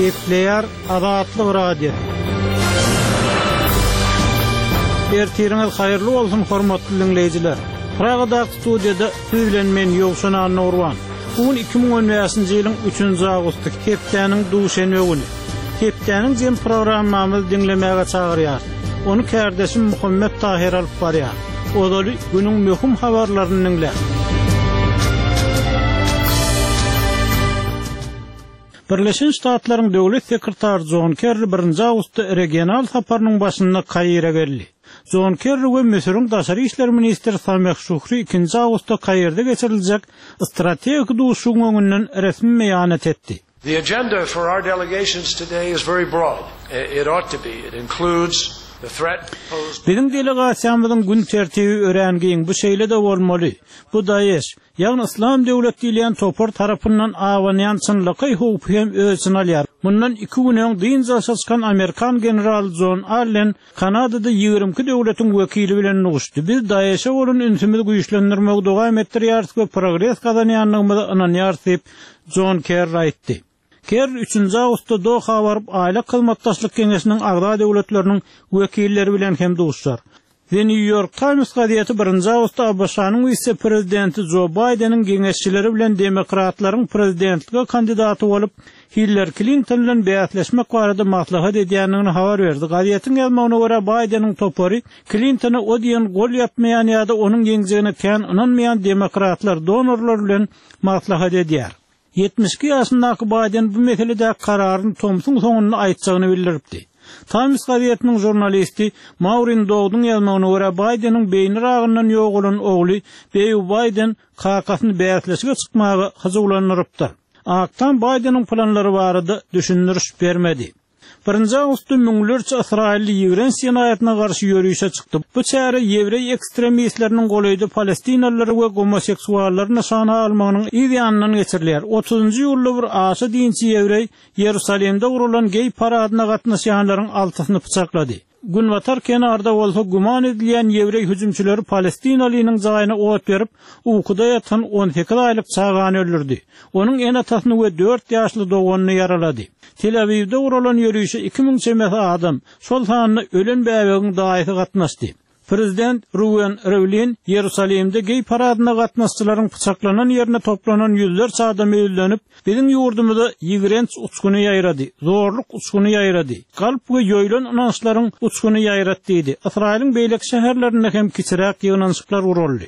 Kepler Azatlyk Radio. Ertiriniz hayırlı olsun hormatly dinleyijiler. Pragada studiýada tüýlen men Ýowşan Nurwan. Bugün 2015-nji ýylyň 3-nji awgusty Kepdäniň duşenbe güni. Kepdäniň jem programmamy dinlemäge çagyrýar. Onu kärdeşim Muhammed Tahir alyp barýar. Odaly günüň möhüm habarlaryny dinler. Birleşen Ştatlaryň döwlet sekretary John Kerry 1-nji awgustda regional saparynyň başyna Kaýyra geldi. John Kerry we Misiriň daşary işler ministri Sameh Şuhry 2-nji awgustda Kaýyrda geçiriljek strategik duşuň öňünden resmi meýanat etdi. The agenda for our delegations today is very broad. It ought to be. It includes the threat posed. Bizim delegasiýamyzyň gün tertibi örengiň bu şeýle de bolmaly. Bu Daesh, ýagny İslam döwleti diýen topar tarapyndan awanýan çynlyky howp hem özüne alýar. Bundan 2 gün öň dynja çykan Amerikan general John Allen Kanadada 22 döwletiň wekili bilen nuguşdy. Biz Daesh'e bolan ünsümizi güýçlendirmek dowam etdirýär we progress kazanýanlygymyzy ynanýar diýip John Kerry aýtdy. Kerry 3-nji awgustda Doha baryp aýla hyzmatdaşlyk keňeşiniň agda döwletleriniň wekilleri bilen hem duşar. The New York Times gaziýeti 1-nji awgustda Abaşanyň vice prezidenti Joe Biden'in geňeşçileri bilen demokratlaryň prezidentlige kandidaty bolup Hillary Clinton bilen bäsleşmek barada maslahat edýändigini habar berdi. Gaziýetiň ýazmagyna görä Biden'in topary Clintony o diýen gol ýapmaýan ýa-da onuň geňjigine kän ynanmaýan demokratlar donorlar bilen maslahat edýär. 72 ýaşyndaky Biden bu meselede kararyny Thompson soňuny aýtjagyny bildiripdi. Times gaziýetiniň jurnalisti Maureen Dowd'un ýazmagyna görä Biden'in beýni ragyndan ýok bolan ogly Joe Biden kakasyny bäsleşige çykmagy hyzulanyrypdy. Aktan Biden'in planlary barada düşündiriş bermedi. 1-nji awgustda müňlerçe Israilli ýigren senatyna garşy ýörüşe çykdy. Bu çäre ýewrey ekstremistleriniň golydy Palestinalylary we homoseksuallary nişana almagynyň ideýanyny geçirilýär. 30-njy ýylda bir aşy dinçi ýewrey Ýerusalimde gurulan gey paradyna gatnaşýanlaryň altysyny pyçaklady. Gün watar kenarda bolsa guman edilýän ýewrey hüjümçileri Palestinalynyň jagyna ot berip, uykuda ýatan 18 aýlyk çagany öldürdi. Onuň en atasyny we 4 ýaşly doganyny yaralady. Tel Avivde urulan ýörüşe 2000 çemesi adam, şol sanyna ölen bäwegiň daýy gatnaşdy. Prezident Reuven Rivlin Ýerusalimde gey paradyna gatnaşçylaryň pyçaklanan ýerine toplanan ýüzlerçe adam öýlenip, bizim ýurdumyzda ýigrenç uçkuny ýaýrady, zorluk uçkuny ýaýrady. Galp we ýöýlen ynançlaryň uçkuny ýaýratdy diýdi. Israiliň beýlek şäherlerinde hem kiçiräk ýygnançyklar uruldy.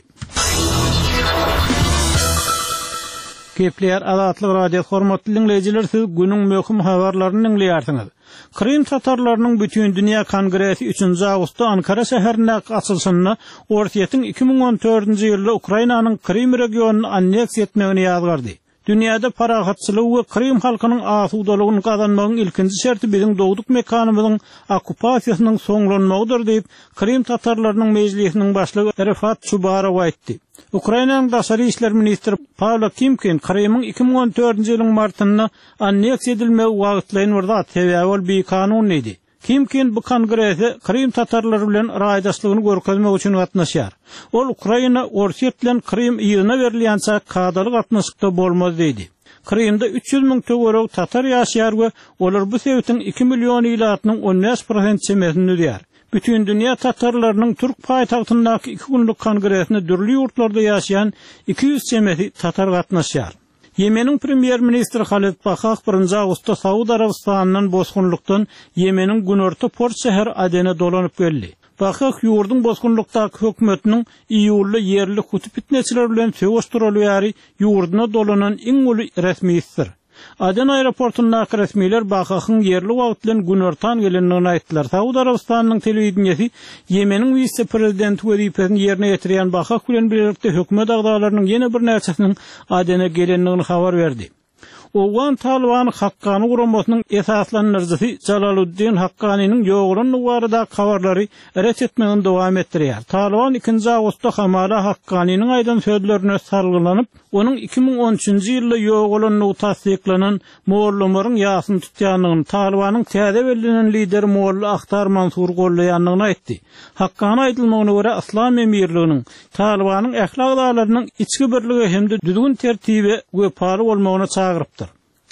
Kepler Azatlyk Radio hormatly dinleyijiler, siz günüň möhüm habarlaryny dinleýärsiňiz. Krim tatarlarynyň bütün dünýä kongresi 3-nji awgustda Ankara şäherinde açylşyny Ortiýetiň 2014-nji ýylda Ukrainanyň Krim regionuny anneks etmegini ýazgardy. Dünýäde paragatçylyk we Krim halkynyň asudalygyny kazanmagyň ilkinji şerti biziň dowduk mekanymyzyň okupasiýasynyň soňlanmagydyr diýip Krim tatarlarynyň mejlisiniň başlygy Rafat Çubarow aýtdy. Ukrainanyň daşary işler ministri Pavlo Kimkin Krymyň 2014-nji ýylyň martynda anneks edilmegi wagtlaryny urda sebäbi bir kanun idi. Kimkin bu kongresi Krym tatarlary bilen raýdaşlygyny görkezmek üçin gatnaşýar. Ol Ukraina Ortiýet bilen Krym ýygyna berilýänçä kadaly gatnaşykda bolmaz diýdi. Krymda 300 000 töwerek tatar ýaşaýar we olar bu sebäpden 2 million ýylatynyň 15% çemesini ödýär. Bütün dünýä tatarlarynyň Türk paýtagtyndaky 2 günlük kongresine dürli ýurtlarda ýaşaýan 200 çemesi tatar gatnaşýar. Yemeniň premier ministri Halit Bakak 1-nji awgustda Saudi Arabistanynyň bosgunlukdan Yemeniň günorta port şäher Adene dolanyp geldi. Bakak ýurdun bosgunlukdaky hökümetiniň iýully yerli hutupitneçiler bilen söwüşdirýäri ýurduna dolanan iň uly resmiýetdir. Aden aeroportundaky resmiler Bakakyň yerli wagt bilen günortan gelendigini aýtdylar. Saudi Arabistanynyň telewizionyasy Yemeniň vice prezidenti wezipesini ýerine ýetirýän Bakak bilen birlikde hökümet agdalarynyň ýene bir näçesiniň Adene gelendigini habar berdi. Owan Taliban Haqqani guramasynyň esaslanýarjysy Jalaluddin Haqqanynyň ýoğulun barada habarlary ret etmegini dowam etdirýär. Taliban 2-nji awgustda Hamala Haqqanynyň aýdan sözlerine sargylanyp, onun 2013-nji ýylda ýoğuluny tasdiklanan Mollamaryň ýasyny tutýanlygyny, Talibanyň täze belinen lideri Molla Ahtar Mansur gollaýanlygyny aýtdy. Haqqany aýdylmagyna görä İslam emirliginiň Talibanyň ählak dağlarynyň içki birligi hemde düzgün tertibi we pary bolmagyna çagyrypdyr.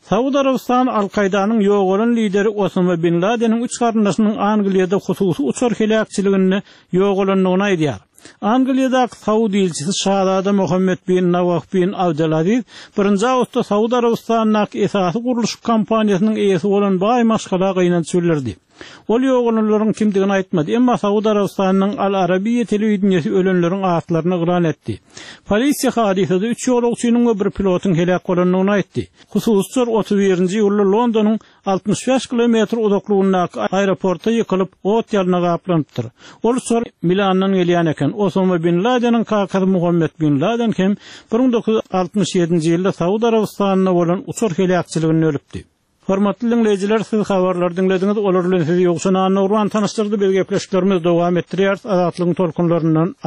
Saudi Arabistan Al-Qayda'nın ýogalan lideri Osama bin Laden'in 3 garyndaşynyň Angliýada hususy uçur helakçylygyny ýogalanlygyny aýdýar. Angliýadaky Saudi elçisi Şahzada Muhammed bin Nawaf bin Abdulaziz 1-nji awgustda Saudi Arabistanyň esasy guruluş kampaniýasynyň eýesi bolan Bay Maşgala gaýnan söylerdi. Ol ýogalanlaryň kimdigini aýtmady, emma Saudi Arabistanyň Al-Arabiyya telewizionyasy ölenleriň atlaryny gyran etdi. Polisiýa hadisede 3 ýolagçynyň we 1 pilotyň helak bolanlygyny aýtdy. Hususy 31-nji ýylda Londonyň 65 kilometr uzaklygyndaki aeroporta ýykylyp ot ýalyna gaplanypdyr. Ol sonra Milandan gelýän eken. Osama bin Laden'in kakasy Muhammed bin Laden hem 1967-nji ýylda Saudi Arabistanyna bolan uçur helakçylygyny ölüpdi. Hormatly dinleyijiler, siz habarlar dinlediňiz. Olar bilen sizi ýokşana Nurwan tanışdyrdy. Biz gepleşiklerimiz dowam etdirýär. Azatlygyň tolkunlaryndan